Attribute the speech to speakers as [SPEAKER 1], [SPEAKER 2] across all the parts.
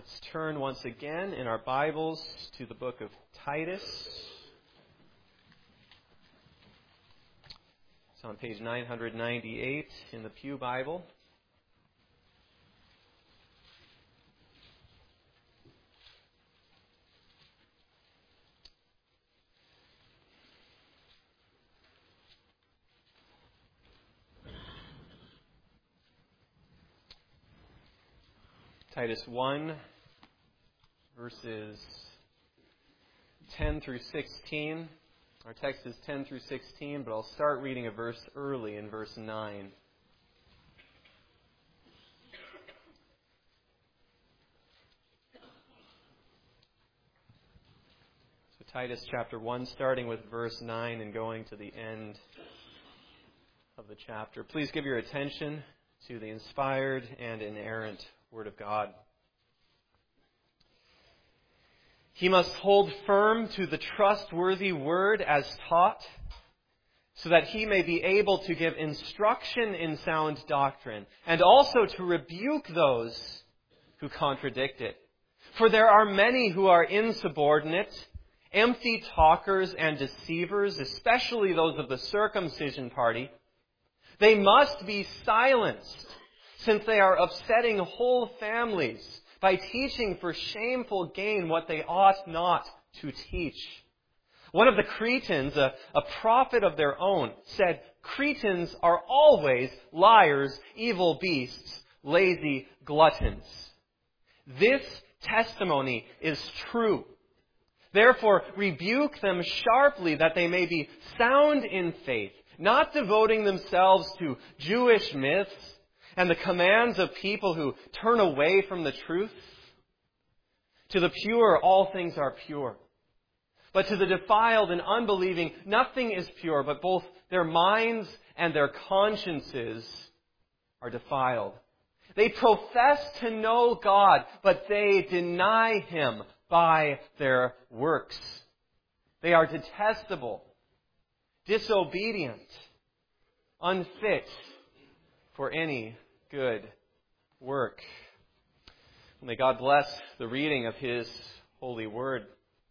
[SPEAKER 1] Let's turn once again in our Bibles to the book of Titus. It's on page 998 in the Pew Bible. Titus 1, verses 10 through 16. Our text is 10 through 16, but I'll start reading a verse early in verse 9. So Titus chapter 1, starting with verse 9 and going to the end of the chapter. Please give your attention to the inspired and inerrant Word of God. He must hold firm to the trustworthy word as taught, so that he may be able to give instruction in sound doctrine, and also to rebuke those who contradict it. For there are many who are insubordinate, empty talkers and deceivers, especially those of the circumcision party. They must be silenced, since they are upsetting whole families by teaching for shameful gain what they ought not to teach. One of the Cretans, a prophet of their own, said, "Cretans are always liars, evil beasts, lazy gluttons." This testimony is true. Therefore, rebuke them sharply, that they may be sound in faith, not devoting themselves to Jewish myths and the commands of people who turn away from the truth. To the pure, all things are pure. But to the defiled and unbelieving, nothing is pure, but both their minds and their consciences are defiled. They profess to know God, but they deny Him by their works. They are detestable, disobedient, unfit for any good work. May God bless the reading of His holy word.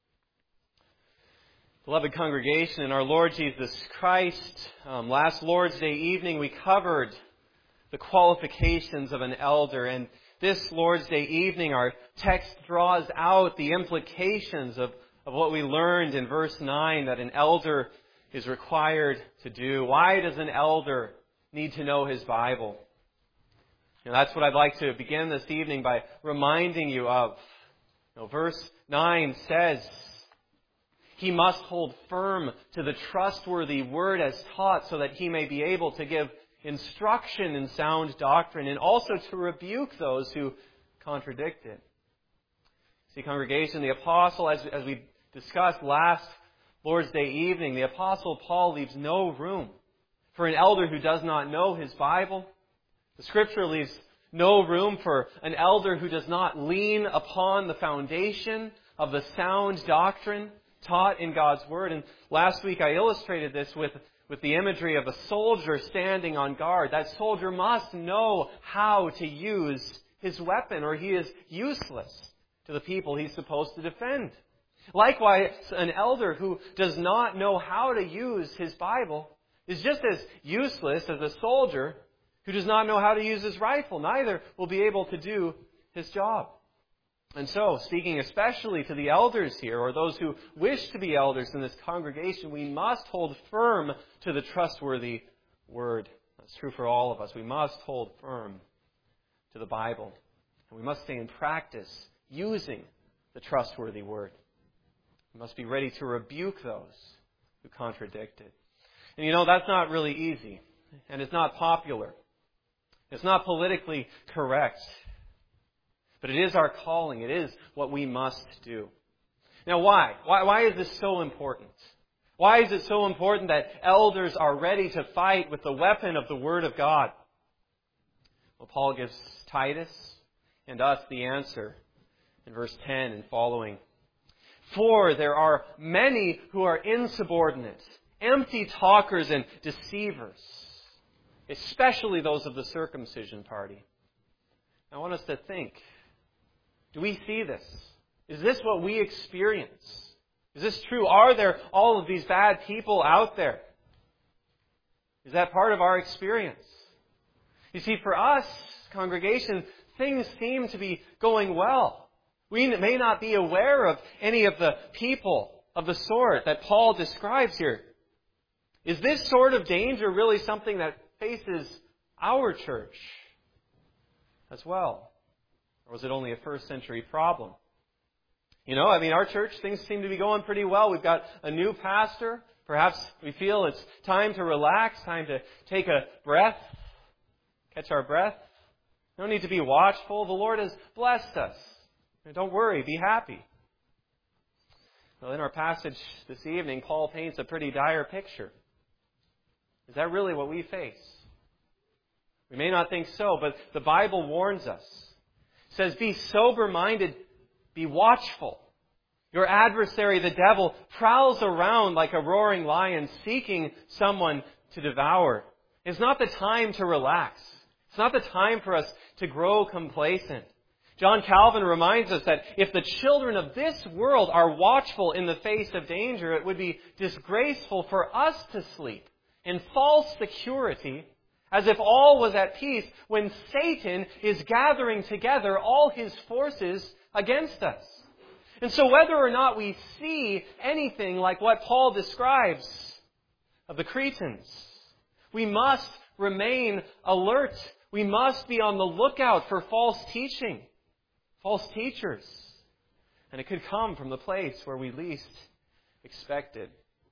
[SPEAKER 1] Beloved congregation, in our Lord Jesus Christ, last Lord's Day evening we covered the qualifications of an elder, and this Lord's Day evening our text draws out the implications of what we learned in verse 9 that an elder is required to do. Why does an elder need to know his Bible? And that's what I'd like to begin this evening by reminding you of. Verse 9 says, he must hold firm to the trustworthy word as taught, so that he may be able to give instruction in sound doctrine and also to rebuke those who contradict it. See, congregation, the apostle, as we discussed last Lord's Day evening, the apostle Paul leaves no room for an elder who does not know his Bible. The Scripture leaves no room for an elder who does not lean upon the foundation of the sound doctrine taught in God's Word. And last week I illustrated this with the imagery of a soldier standing on guard. That soldier must know how to use his weapon, or he is useless to the people he's supposed to defend. Likewise, an elder who does not know how to use his Bible is just as useless as a soldier who does not know how to use his rifle. Neither will be able to do his job. And so, speaking especially to the elders here, or those who wish to be elders in this congregation, we must hold firm to the trustworthy Word. That's true for all of us. We must hold firm to the Bible. And we must stay in practice using the trustworthy Word. We must be ready to rebuke those who contradict it. And that's not really easy. And it's not popular. It's not politically correct. But it is our calling. It is what we must do. Now why? Why is this so important? Why is it so important that elders are ready to fight with the weapon of the Word of God? Well, Paul gives Titus and us the answer in verse 10 and following. For there are many who are insubordinate, empty talkers and deceivers, especially those of the circumcision party. I want us to think Do we see this? Is this what we experience? Is this true? Are there all of these bad people out there? Is that part of our experience? You see, for us, congregation, things seem to be going well. We may not be aware of any of the people of the sort that Paul describes here. Is this sort of danger really something that faces our church as well? Or was it only a first century problem? Our church, things seem to be going pretty well. We've got a new pastor. Perhaps we feel it's time to relax, time to take a breath, catch our breath. No need to be watchful. The Lord has blessed us. Don't worry, be happy. Well, in our passage this evening, Paul paints a pretty dire picture. Is that really what we face? We may not think so, but the Bible warns us. It says, be sober-minded, be watchful. Your adversary, the devil, prowls around like a roaring lion seeking someone to devour. It's not the time to relax. It's not the time for us to grow complacent. John Calvin reminds us that if the children of this world are watchful in the face of danger, it would be disgraceful for us to sleep in false security as if all was at peace when Satan is gathering together all his forces against us. And so whether or not we see anything like what Paul describes of the Cretans, we must remain alert. We must be on the lookout for false teaching, false teachers. And it could come from the place where we least expected.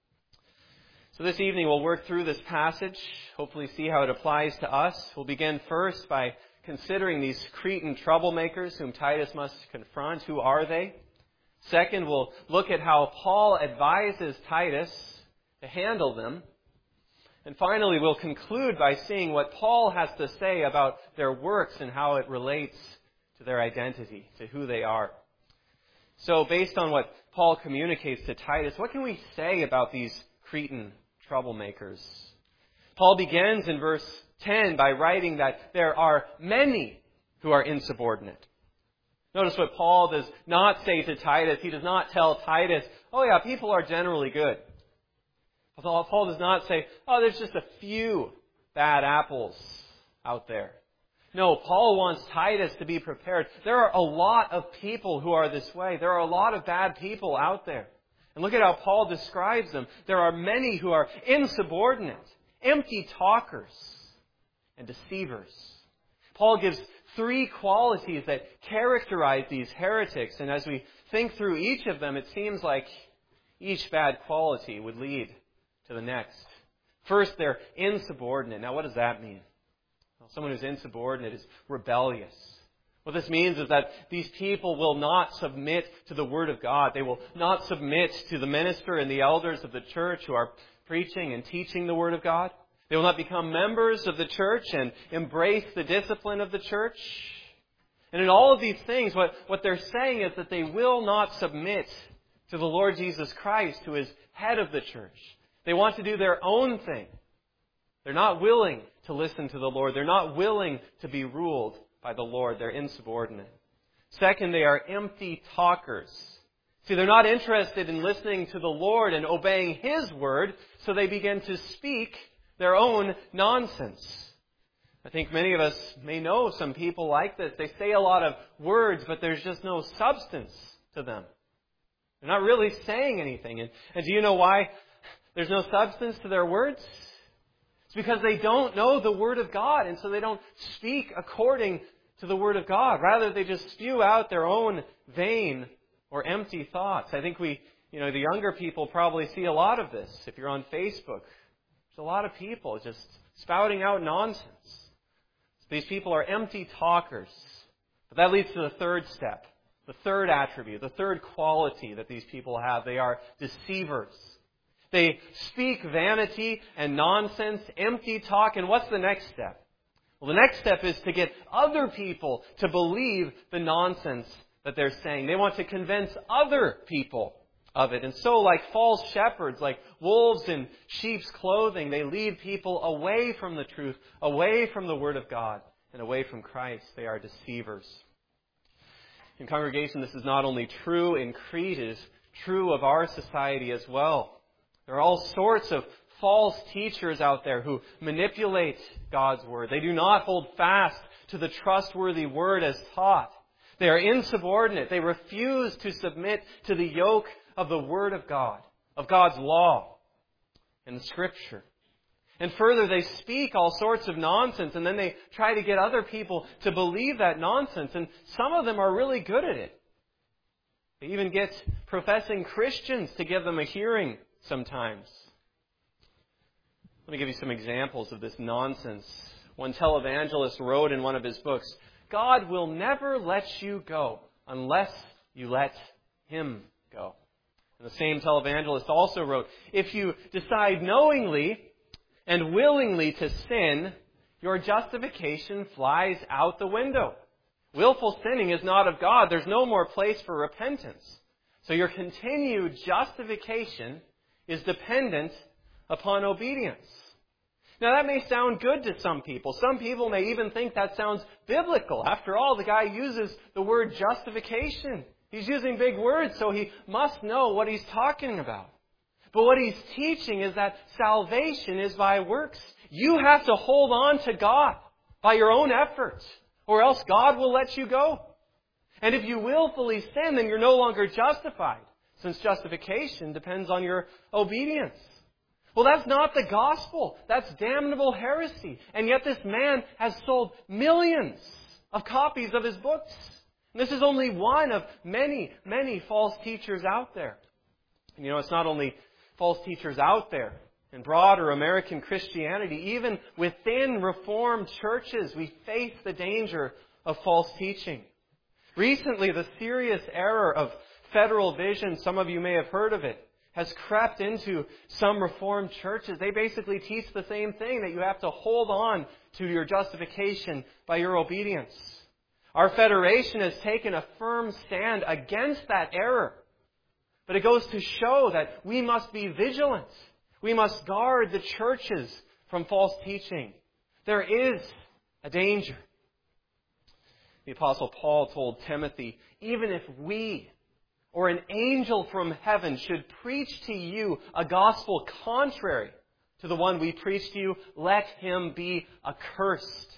[SPEAKER 1] So this evening we'll work through this passage, hopefully see how it applies to us. We'll begin first by considering these Cretan troublemakers whom Titus must confront. Who are they? Second, we'll look at how Paul advises Titus to handle them. And finally, we'll conclude by seeing what Paul has to say about their works and how it relates to their identity, to who they are. So based on what Paul communicates to Titus, what can we say about these Cretan troublemakers? Paul begins in verse 10 by writing that there are many who are insubordinate. Notice what Paul does not say to Titus. He does not tell Titus, oh yeah, people are generally good. Paul does not say, oh, there's just a few bad apples out there. No, Paul wants Titus to be prepared. There are a lot of people who are this way. There are a lot of bad people out there. And look at how Paul describes them. There are many who are insubordinate, empty talkers, and deceivers. Paul gives three qualities that characterize these heretics. And as we think through each of them, it seems like each bad quality would lead to the next. First, they're insubordinate. Now, what does that mean? Well, someone who's insubordinate is rebellious. What this means is that these people will not submit to the Word of God. They will not submit to the minister and the elders of the church who are preaching and teaching the Word of God. They will not become members of the church and embrace the discipline of the church. And in all of these things, what they're saying is that they will not submit to the Lord Jesus Christ, who is head of the church. They want to do their own thing. They're not willing to listen to the Lord. They're not willing to be ruled by the Lord. They're insubordinate. Second, they are empty talkers. See, they're not interested in listening to the Lord and obeying His word, so they begin to speak their own nonsense. I think many of us may know some people like this. They say a lot of words, but there's just no substance to them. They're not really saying anything. And do you know why there's no substance to their words? It's because they don't know the Word of God, and so they don't speak according to the Word of God. Rather, they just spew out their own vain or empty thoughts. I think the younger people probably see a lot of this. If you're on Facebook, there's a lot of people just spouting out nonsense. So these people are empty talkers. But that leads to the third step, the third attribute, the third quality that these people have. They are deceivers. They speak vanity and nonsense, empty talk. And what's the next step? Well, the next step is to get other people to believe the nonsense that they're saying. They want to convince other people of it. And so, like false shepherds, like wolves in sheep's clothing, they lead people away from the truth, away from the Word of God, and away from Christ. They are deceivers. In congregation, this is not only true in Crete, it is true of our society as well. There are all sorts of false teachers out there who manipulate God's Word. They do not hold fast to the trustworthy Word as taught. They are insubordinate. They refuse to submit to the yoke of the Word of God, of God's law and Scripture. And further, they speak all sorts of nonsense, and then they try to get other people to believe that nonsense. And some of them are really good at it. They even get professing Christians to give them a hearing sometimes. Let me give you some examples of this nonsense. One televangelist wrote in one of his books, "God will never let you go unless you let Him go." And the same televangelist also wrote, "If you decide knowingly and willingly to sin, your justification flies out the window. Willful sinning is not of God. There's no more place for repentance. So your continued justification is dependent upon obedience." Now that may sound good to some people. Some people may even think that sounds biblical. After all, the guy uses the word justification. He's using big words, so he must know what he's talking about. But what he's teaching is that salvation is by works. You have to hold on to God by your own efforts, or else God will let you go. And if you willfully sin, then you're no longer justified, since justification depends on your obedience. Well, that's not the gospel. That's damnable heresy. And yet this man has sold millions of copies of his books. And this is only one of many, many false teachers out there. And it's not only false teachers out there. In broader American Christianity, even within Reformed churches, we face the danger of false teaching. Recently, the serious error of federal vision, some of you may have heard of it, has crept into some Reformed churches. They basically teach the same thing, that you have to hold on to your justification by your obedience. Our federation has taken a firm stand against that error. But it goes to show that we must be vigilant. We must guard the churches from false teaching. There is a danger. The Apostle Paul told Timothy, "Even if we or an angel from heaven should preach to you a gospel contrary to the one we preach to you, let him be accursed."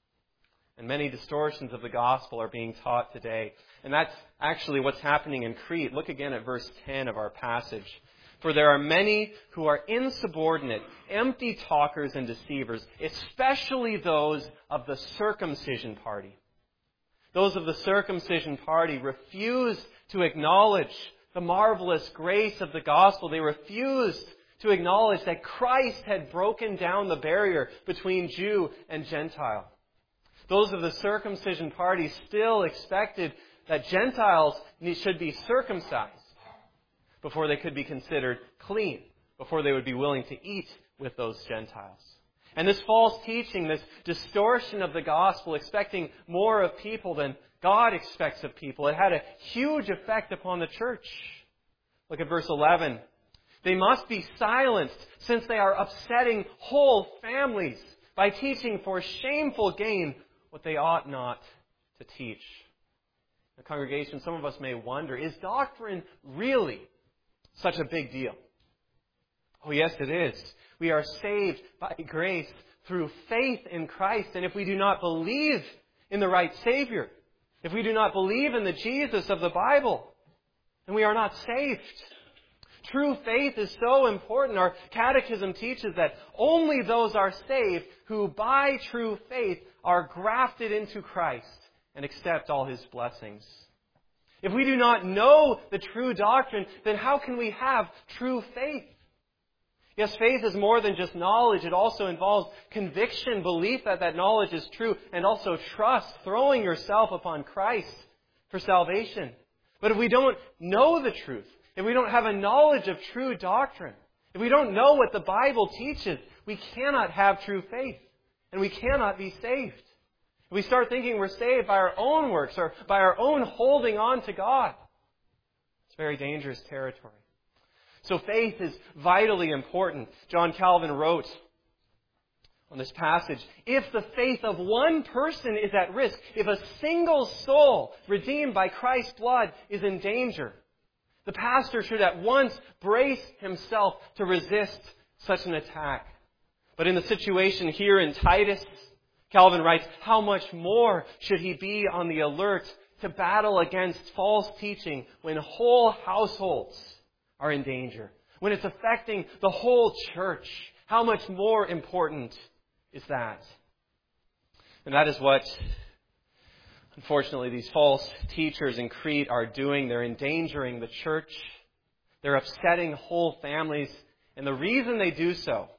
[SPEAKER 1] And many distortions of the gospel are being taught today. And that's actually what's happening in Crete. Look again at verse 10 of our passage. "For there are many who are insubordinate, empty talkers and deceivers, especially those of the circumcision party." Those of the circumcision party refused to acknowledge the marvelous grace of the gospel. They refused to acknowledge that Christ had broken down the barrier between Jew and Gentile. Those of the circumcision party still expected that Gentiles should be circumcised before they could be considered clean, before they would be willing to eat with those Gentiles. And this false teaching, this distortion of the gospel, expecting more of people than God expects of people, it had a huge effect upon the church. Look at verse 11. "They must be silenced, since they are upsetting whole families by teaching for shameful gain what they ought not to teach." The congregation, some of us may wonder, is doctrine really such a big deal? Oh, yes, it is. We are saved by grace through faith in Christ. And if we do not believe in the right Savior, if we do not believe in the Jesus of the Bible, then we are not saved. True faith is so important. Our catechism teaches that only those are saved who by true faith are grafted into Christ and accept all His blessings. If we do not know the true doctrine, then how can we have true faith? Yes, faith is more than just knowledge. It also involves conviction, belief that that knowledge is true, and also trust, throwing yourself upon Christ for salvation. But if we don't know the truth, if we don't have a knowledge of true doctrine, if we don't know what the Bible teaches, we cannot have true faith, and we cannot be saved. If we start thinking we're saved by our own works or by our own holding on to God, it's very dangerous territory. So faith is vitally important. John Calvin wrote, on this passage. If the faith of one person is at risk, if a single soul redeemed by Christ's blood is in danger, the pastor should at once brace himself to resist such an attack. But in the situation here in Titus, Calvin writes, how much more should he be on the alert to battle against false teaching when whole households are in danger, when it's affecting the whole church? How much more important is that? And that is what, unfortunately, these false teachers in Crete are doing. They're endangering the church. They're upsetting whole families. And the reason they do so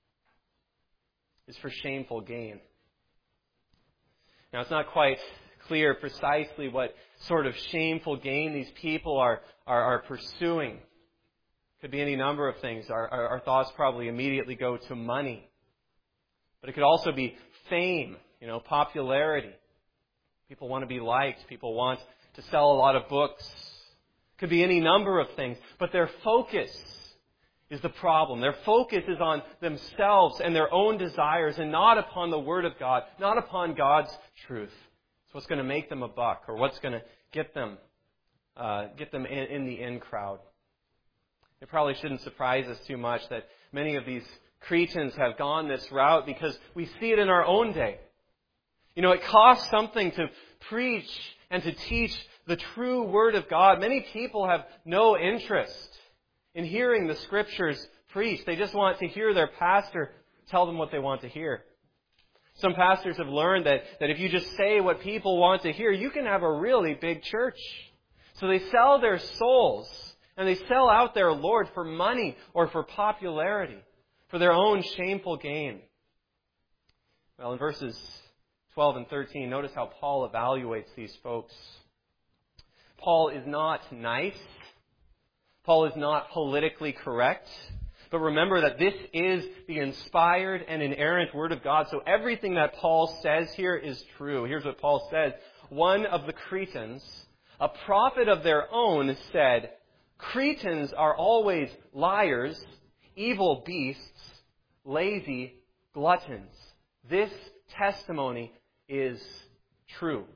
[SPEAKER 1] is for shameful gain. Now, it's not quite clear precisely what sort of shameful gain these people are pursuing. Could be any number of things. Our thoughts probably immediately go to money. But it could also be fame, popularity. People want to be liked. People want to sell a lot of books. Could be any number of things. But their focus is the problem. Their focus is on themselves and their own desires and not upon the Word of God, not upon God's truth. It's what's going to make them a buck or what's going to get them in the in crowd. It probably shouldn't surprise us too much that many of these Cretans have gone this route because we see it in our own day. It costs something to preach and to teach the true Word of God. Many people have no interest in hearing the Scriptures preached. They just want to hear their pastor tell them what they want to hear. Some pastors have learned that if you just say what people want to hear, you can have a really big church. So they sell their souls and they sell out their Lord for money or for popularity, for their own shameful gain. Well, in verses 12 and 13, notice how Paul evaluates these folks. Paul is not nice. Paul is not politically correct. But remember that this is the inspired and inerrant Word of God. So everything that Paul says here is true. Here's what Paul says. One of the Cretans, a prophet of their own, said, Cretans are always liars, evil beasts, lazy gluttons. This testimony is true.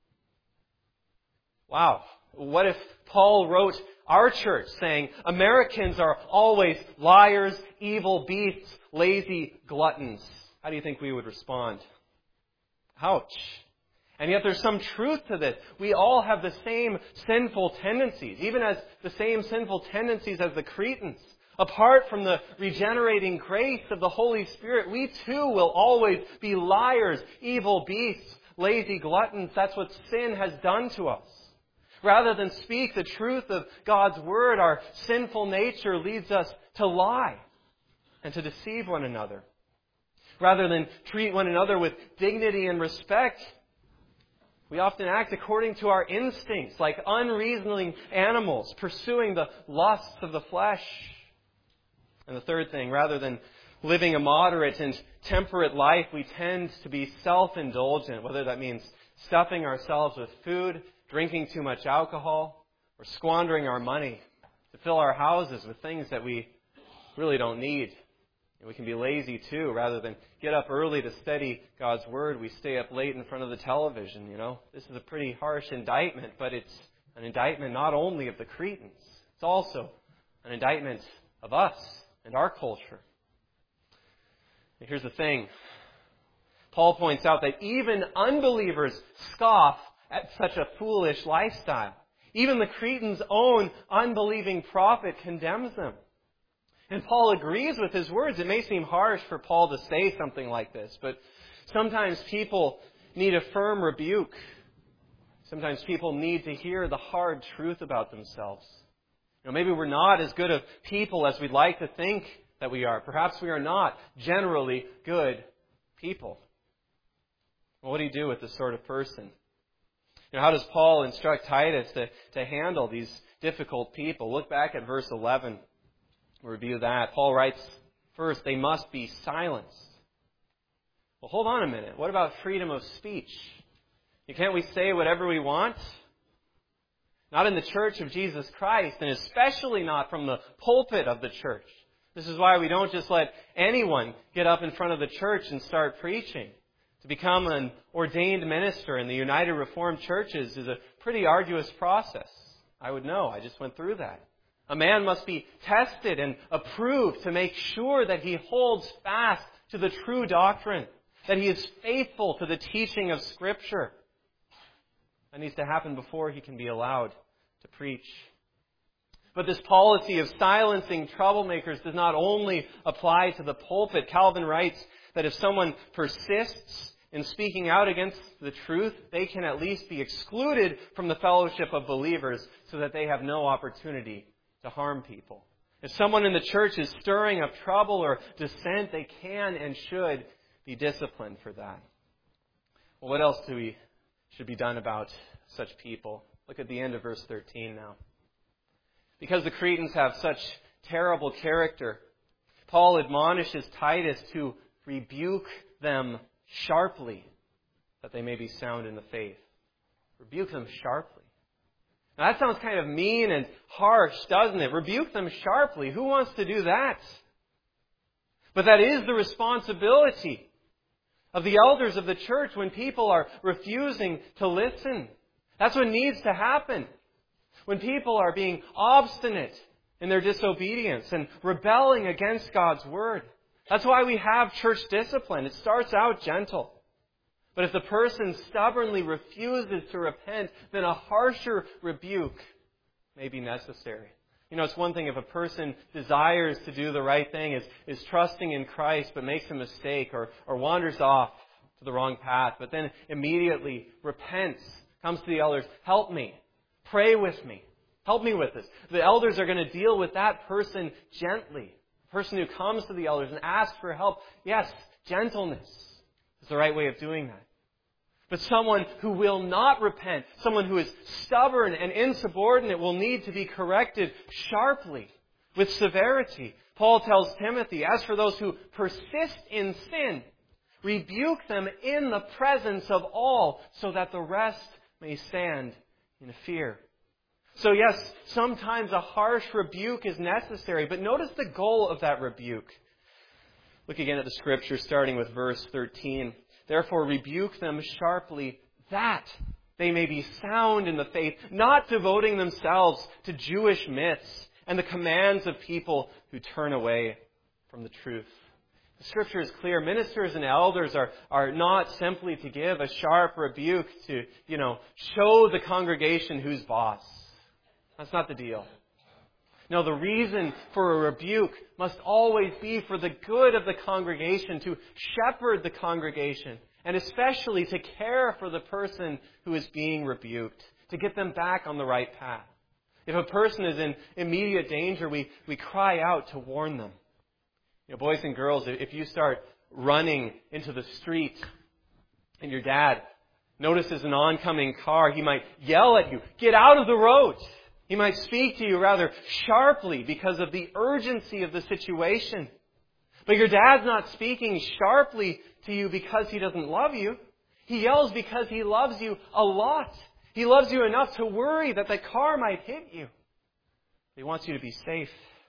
[SPEAKER 1] Wow. What if Paul wrote our church saying, Americans are always liars, evil beasts, lazy gluttons? How do you think we would respond? Ouch. And yet there's some truth to this. We all have the same sinful tendencies, even as the same sinful tendencies as the Cretans. Apart from the regenerating grace of the Holy Spirit, we too will always be liars, evil beasts, lazy gluttons. That's what sin has done to us. Rather than speak the truth of God's Word, our sinful nature leads us to lie and to deceive one another. Rather than treat one another with dignity and respect, we often act according to our instincts, like unreasoning animals, pursuing the lusts of the flesh. And the third thing, rather than living a moderate and temperate life, we tend to be self-indulgent, whether that means stuffing ourselves with food, drinking too much alcohol, or squandering our money to fill our houses with things that we really don't need. And we can be lazy too. Rather than get up early to study God's Word, we stay up late in front of the television. This is a pretty harsh indictment, but it's an indictment not only of the Cretans, it's also an indictment of us and our culture. And here's the thing. Paul points out that even unbelievers scoff at such a foolish lifestyle. Even the Cretans' own unbelieving prophet condemns them. And Paul agrees with his words. It may seem harsh for Paul to say something like this, but sometimes people need a firm rebuke. Sometimes people need to hear the hard truth about themselves. Maybe we're not as good of people as we'd like to think that we are. Perhaps we are not generally good people. Well, what do you do with this sort of person? How does Paul instruct Titus to handle these difficult people? Look back at verse 11. We'll review that. Paul writes, first, they must be silenced. Well, hold on a minute. What about freedom of speech? Can't we say whatever we want? Not in the church of Jesus Christ, and especially not from the pulpit of the church. This is why we don't just let anyone get up in front of the church and start preaching. To become an ordained minister in the United Reformed Churches is a pretty arduous process. I would know. I just went through that. A man must be tested and approved to make sure that he holds fast to the true doctrine, that he is faithful to the teaching of Scripture. That needs to happen before he can be allowed to preach. But this policy of silencing troublemakers does not only apply to the pulpit. Calvin writes that if someone persists in speaking out against the truth, they can at least be excluded from the fellowship of believers so that they have no opportunity to harm people. If someone in the church is stirring up trouble or dissent, they can and should be disciplined for that. Well, what else should be done about such people? Look at the end of verse 13 now. Because the Cretans have such terrible character, Paul admonishes Titus to rebuke them sharply, that they may be sound in the faith. Rebuke them sharply. Now that sounds kind of mean and harsh, doesn't it? Rebuke them sharply. Who wants to do that? But that is the responsibility of the elders of the church when people are refusing to listen. That's what needs to happen. When people are being obstinate in their disobedience and rebelling against God's Word. That's why we have church discipline. It starts out gentle. But if the person stubbornly refuses to repent, then a harsher rebuke may be necessary. You know, it's one thing if a person desires to do the right thing, is trusting in Christ, but makes a mistake or wanders off to the wrong path, but then immediately repents, comes to the elders, help me. Pray with me. Help me with this. The elders are going to deal with that person gently. The person who comes to the elders and asks for help, yes, gentleness is the right way of doing that. But someone who will not repent, someone who is stubborn and insubordinate, will need to be corrected sharply, with severity. Paul tells Timothy, as for those who persist in sin, rebuke them in the presence of all, so that the rest may stand in fear. So yes, sometimes a harsh rebuke is necessary, but notice the goal of that rebuke. Look again at the Scripture, starting with verse 13. Therefore rebuke them sharply, that they may be sound in the faith, not devoting themselves to Jewish myths and the commands of people who turn away from the truth. The Scripture is clear. Ministers and elders are not simply to give a sharp rebuke to, show the congregation who's boss. That's not the deal. No, the reason for a rebuke must always be for the good of the congregation, to shepherd the congregation, and especially to care for the person who is being rebuked, to get them back on the right path. If a person is in immediate danger, we cry out to warn them. Boys and girls, if you start running into the street and your dad notices an oncoming car, he might yell at you, "Get out of the road!" He might speak to you rather sharply because of the urgency of the situation. But your dad's not speaking sharply to you because he doesn't love you. He yells because he loves you a lot. He loves you enough to worry that the car might hit you. He wants you to be safe.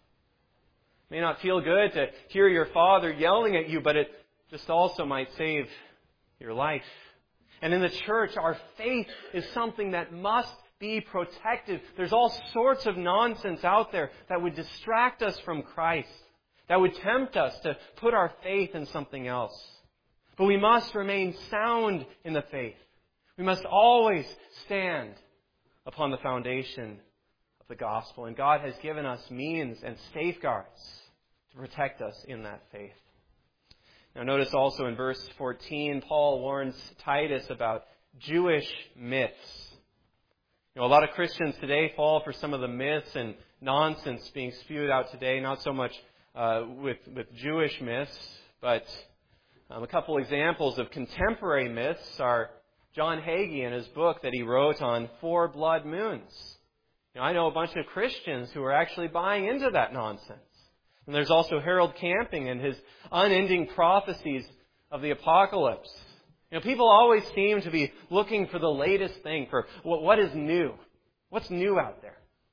[SPEAKER 1] It may not feel good to hear your father yelling at you, but it just also might save your life. And in the church, our faith is something that must be protected. There's all sorts of nonsense out there that would distract us from Christ, that would tempt us to put our faith in something else. But we must remain sound in the faith. We must always stand upon the foundation of the gospel. And God has given us means and safeguards to protect us in that faith. Now notice also in verse 14, Paul warns Titus about Jewish myths. A lot of Christians today fall for some of the myths and nonsense being spewed out today, not so much with Jewish myths, but a couple examples of contemporary myths are John Hagee in his book that he wrote on 4 blood moons. I know a bunch of Christians who are actually buying into that nonsense. And there's also Harold Camping and his unending prophecies of the apocalypse. People always seem to be looking for the latest thing, for what is new. What's new out there?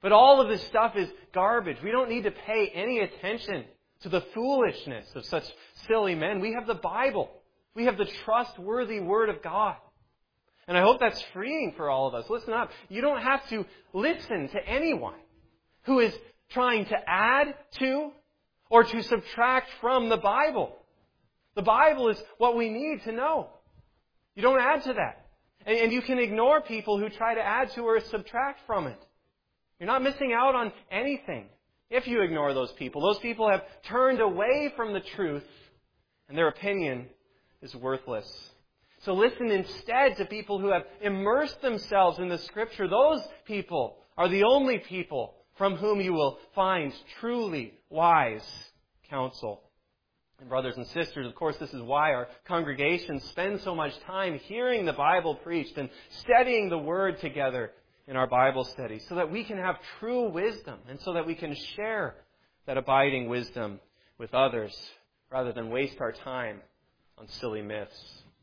[SPEAKER 1] But all of this stuff is garbage. We don't need to pay any attention to the foolishness of such silly men. We have the Bible. We have the trustworthy Word of God. And I hope that's freeing for all of us. Listen up. You don't have to listen to anyone who is trying to add to or to subtract from the Bible. The Bible is what we need to know. You don't add to that. And you can ignore people who try to add to or subtract from it. You're not missing out on anything if you ignore those people. Those people have turned away from the truth, and their opinion is worthless. So listen instead to people who have immersed themselves in the Scripture. Those people are the only people from whom you will find truly wise counsel. And brothers and sisters, of course, this is why our congregation spends so much time hearing the Bible preached and studying the Word together in our Bible study, so that we can have true wisdom and so that we can share that abiding wisdom with others rather than waste our time on silly myths.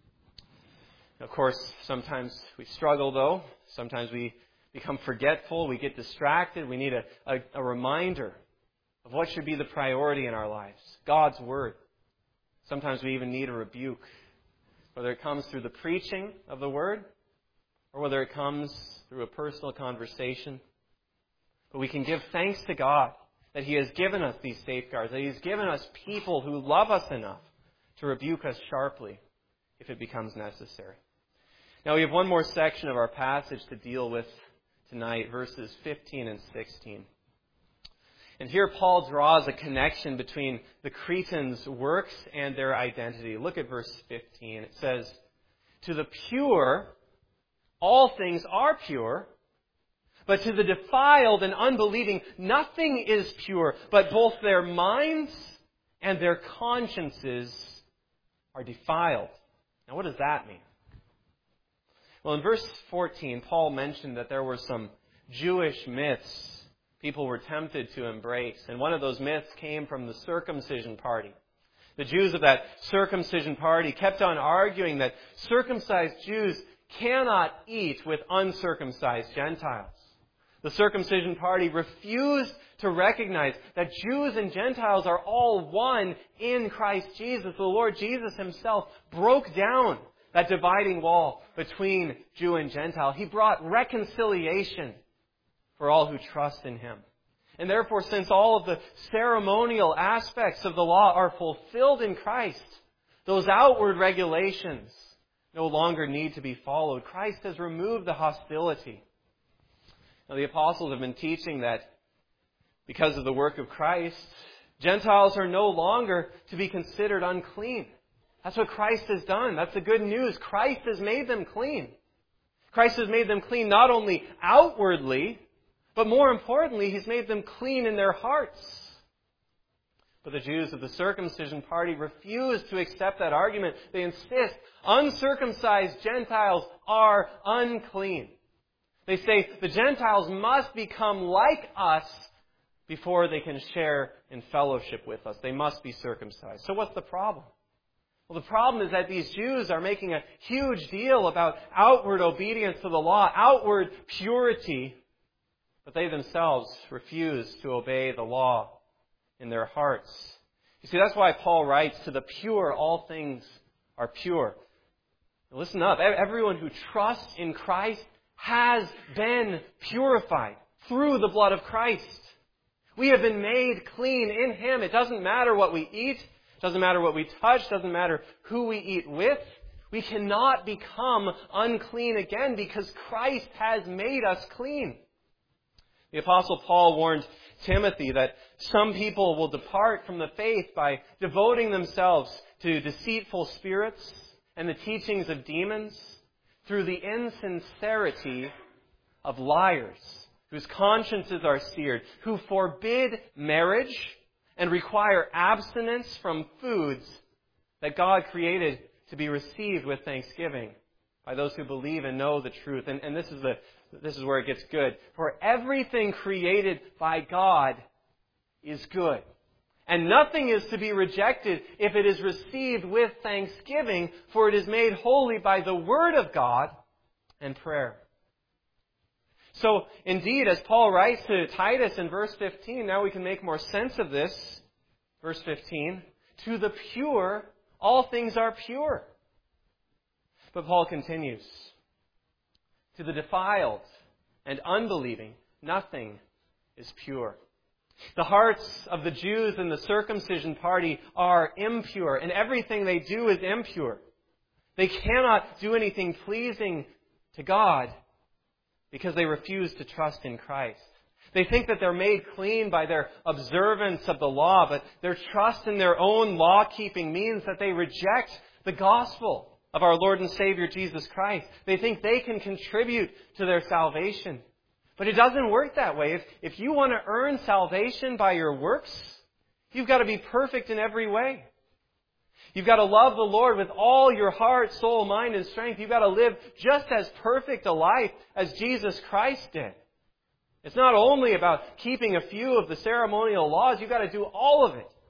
[SPEAKER 1] Of course, sometimes we struggle, though. Sometimes we become forgetful. We get distracted. We need a reminder of what should be the priority in our lives. God's Word. Sometimes we even need a rebuke, whether it comes through the preaching of the Word or whether it comes through a personal conversation. But we can give thanks to God that He has given us these safeguards, that He has given us people who love us enough to rebuke us sharply if it becomes necessary. Now we have one more section of our passage to deal with tonight, verses 15 and 16. And here Paul draws a connection between the Cretans' works and their identity. Look at verse 15. It says, "To the pure, all things are pure, but to the defiled and unbelieving, nothing is pure, but both their minds and their consciences are defiled." Now, what does that mean? Well, in verse 14, Paul mentioned that there were some Jewish myths people were tempted to embrace. And one of those myths came from the circumcision party. The Jews of that circumcision party kept on arguing that circumcised Jews cannot eat with uncircumcised Gentiles. The circumcision party refused to recognize that Jews and Gentiles are all one in Christ Jesus. The Lord Jesus Himself broke down that dividing wall between Jew and Gentile. He brought reconciliation for all who trust in Him. And therefore, since all of the ceremonial aspects of the law are fulfilled in Christ, those outward regulations no longer need to be followed. Christ has removed the hostility. Now, the apostles have been teaching that because of the work of Christ, Gentiles are no longer to be considered unclean. That's what Christ has done. That's the good news. Christ has made them clean. Christ has made them clean not only outwardly, but more importantly, He's made them clean in their hearts. But the Jews of the circumcision party refuse to accept that argument. They insist uncircumcised Gentiles are unclean. They say the Gentiles must become like us before they can share in fellowship with us. They must be circumcised. So what's the problem? Well, the problem is that these Jews are making a huge deal about outward obedience to the law, outward purity, but they themselves refuse to obey the law in their hearts. You see, that's why Paul writes, "To the pure, all things are pure." Now, listen up. Everyone who trusts in Christ has been purified through the blood of Christ. We have been made clean in Him. It doesn't matter what we eat. It doesn't matter what we touch. It doesn't matter who we eat with. We cannot become unclean again because Christ has made us clean. The Apostle Paul warned Timothy that some people will depart from the faith by devoting themselves to deceitful spirits and the teachings of demons through the insincerity of liars, whose consciences are seared, who forbid marriage and require abstinence from foods that God created to be received with thanksgiving by those who believe and know the truth. And this is where it gets good. For everything created by God is good. And nothing is to be rejected if it is received with thanksgiving, for it is made holy by the Word of God and prayer. So, indeed, as Paul writes to Titus in verse 15, now we can make more sense of this. Verse 15, to the pure, all things are pure. But Paul continues, to the defiled and unbelieving, nothing is pure. The hearts of the Jews in the circumcision party are impure, and everything they do is impure. They cannot do anything pleasing to God because they refuse to trust in Christ. They think that they're made clean by their observance of the law, but their trust in their own law-keeping means that they reject the gospel of our Lord and Savior Jesus Christ. They think they can contribute to their salvation. But it doesn't work that way. If you want to earn salvation by your works, you've got to be perfect in every way. You've got to love the Lord with all your heart, soul, mind, and strength. You've got to live just as perfect a life as Jesus Christ did. It's not only about keeping a few of the ceremonial laws. You've got to do all of it.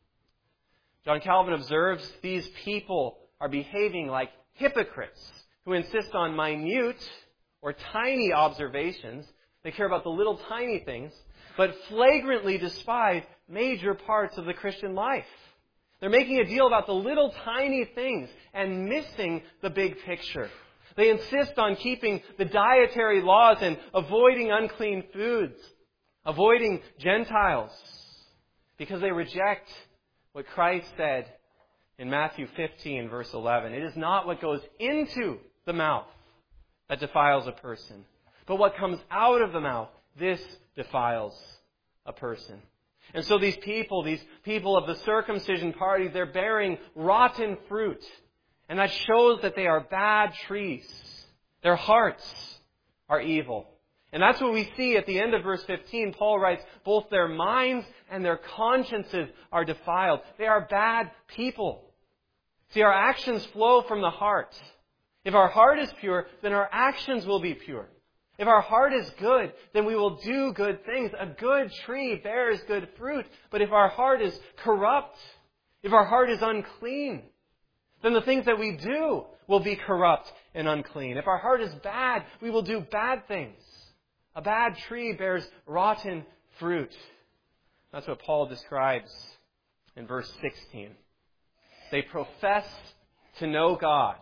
[SPEAKER 1] John Calvin observes these people are behaving like hypocrites who insist on minute or tiny observations. They care about the little tiny things, but flagrantly despise major parts of the Christian life. They're making a deal about the little tiny things and missing the big picture. They insist on keeping the dietary laws and avoiding unclean foods, avoiding Gentiles, because they reject what Christ said in Matthew 15, verse 11. It is not what goes into the mouth that defiles a person, but what comes out of the mouth, this defiles a person. And so these people of the circumcision party, they're bearing rotten fruit. And that shows that they are bad trees. Their hearts are evil. And that's what we see at the end of verse 15. Paul writes, both their minds and their consciences are defiled. They are bad people. See, our actions flow from the heart. If our heart is pure, then our actions will be pure. If our heart is good, then we will do good things. A good tree bears good fruit. But if our heart is corrupt, if our heart is unclean, then the things that we do will be corrupt and unclean. If our heart is bad, we will do bad things. A bad tree bears rotten fruit. That's what Paul describes in verse 16. They profess to know God.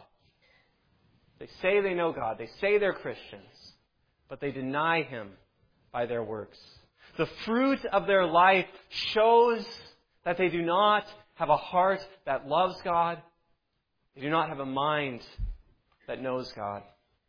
[SPEAKER 1] They say they know God. They say they're Christians. But they deny Him by their works. The fruit of their life shows that they do not have a heart that loves God. They do not have a mind that knows God.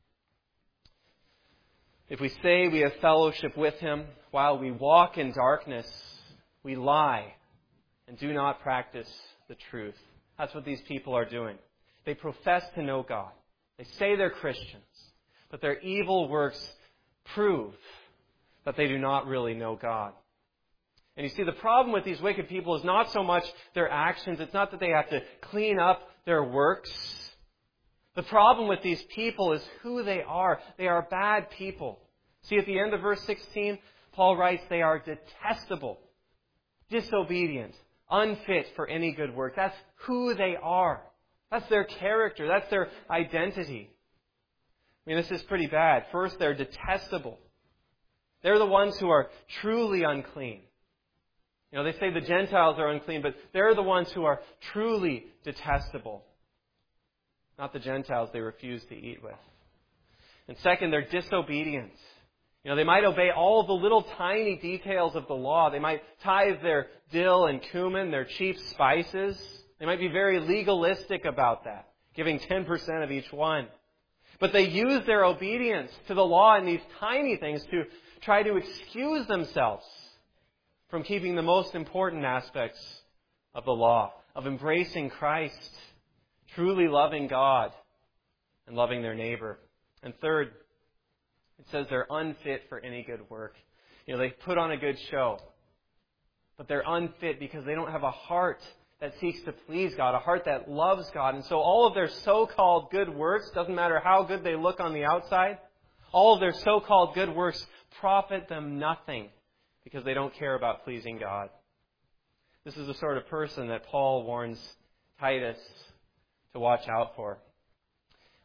[SPEAKER 1] If we say we have fellowship with Him while we walk in darkness, we lie and do not practice the truth. That's what these people are doing. They profess to know God. They say they're Christians, but their evil works prove that they do not really know God. And you see, the problem with these wicked people is not so much their actions. It's not that they have to clean up their works. The problem with these people is who they are. They are bad people. See, at the end of verse 16, Paul writes they are detestable, disobedient, unfit for any good work. That's who they are. That's their character. That's their identity. I mean, this is pretty bad. First, they're detestable. They're the ones who are truly unclean. You know, they say the Gentiles are unclean, but they're the ones who are truly detestable. Not the Gentiles they refuse to eat with. And second, they're disobedient. You know, they might obey all the little tiny details of the law. They might tithe their dill and cumin, their cheap spices. They might be very legalistic about that, giving 10% of each one. But they use their obedience to the law in these tiny things to try to excuse themselves from keeping the most important aspects of the law, of embracing Christ, truly loving God, and loving their neighbor. And third, it says they're unfit for any good work. You know, they put on a good show, but they're unfit because they don't have a heart that seeks to please God, a heart that loves God. And so all of their so-called good works, doesn't matter how good they look on the outside, all of their so-called good works profit them nothing because they don't care about pleasing God. This is the sort of person that Paul warns Titus to watch out for.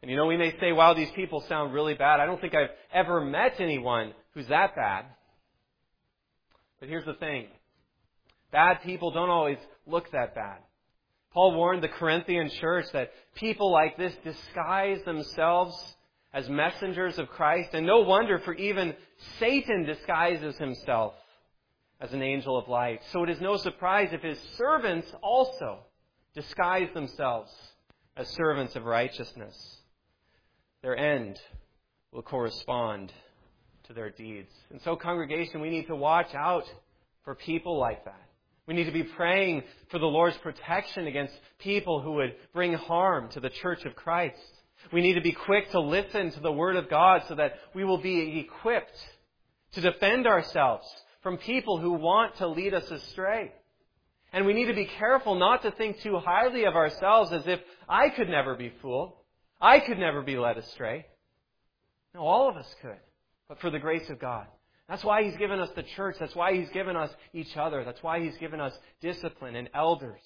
[SPEAKER 1] And we may say, wow, these people sound really bad. I don't think I've ever met anyone who's that bad. But here's the thing. Bad people don't always look that bad. Paul warned the Corinthian church that people like this disguise themselves as messengers of Christ. And no wonder, for even Satan disguises himself as an angel of light. So it is no surprise if his servants also disguise themselves as servants of righteousness. Their end will correspond to their deeds. And so, congregation, we need to watch out for people like that. We need to be praying for the Lord's protection against people who would bring harm to the church of Christ. We need to be quick to listen to the Word of God so that we will be equipped to defend ourselves from people who want to lead us astray. And we need to be careful not to think too highly of ourselves as if I could never be fooled. I could never be led astray. No, all of us could, but for the grace of God. That's why He's given us the church. That's why He's given us each other. That's why He's given us discipline and elders.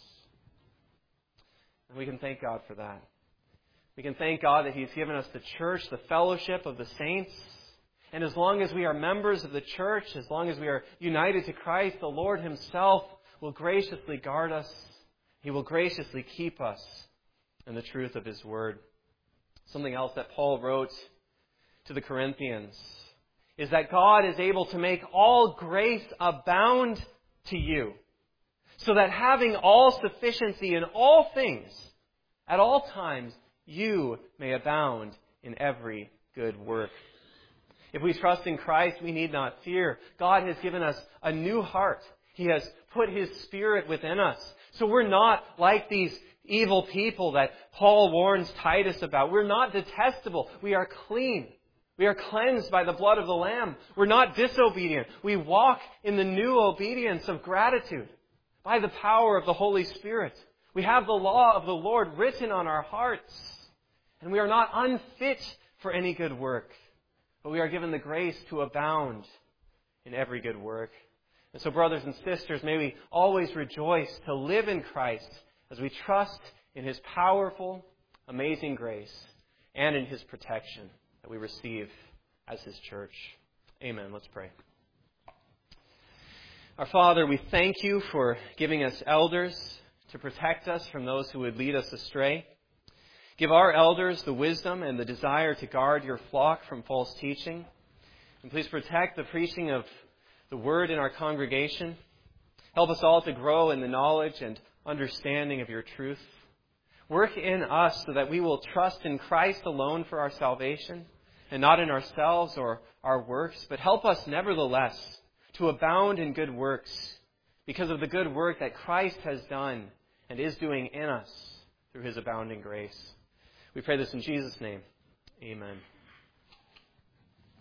[SPEAKER 1] And we can thank God for that. We can thank God that He's given us the church, the fellowship of the saints. And as long as we are members of the church, as long as we are united to Christ, the Lord Himself will graciously guard us. He will graciously keep us in the truth of His Word. Something else that Paul wrote to the Corinthians is that God is able to make all grace abound to you, so that having all sufficiency in all things, at all times, you may abound in every good work. If we trust in Christ, we need not fear. God has given us a new heart. He has put His Spirit within us. So we're not like these evil people that Paul warns Titus about. We're not detestable. We are clean. We are cleansed by the blood of the Lamb. We're not disobedient. We walk in the new obedience of gratitude by the power of the Holy Spirit. We have the law of the Lord written on our hearts. And we are not unfit for any good work, but we are given the grace to abound in every good work. And so, brothers and sisters, may we always rejoice to live in Christ as we trust in His powerful, amazing grace and in His protection that we receive as His church. Amen. Let's pray. Our Father, we thank You for giving us elders to protect us from those who would lead us astray. Give our elders the wisdom and the desire to guard Your flock from false teaching. And please protect the preaching of the Word in our congregation. Help us all to grow in the knowledge and understanding of Your truth. Work in us so that we will trust in Christ alone for our salvation and not in ourselves or our works. But help us nevertheless to abound in good works because of the good work that Christ has done and is doing in us through His abounding grace. We pray this in Jesus' name. Amen.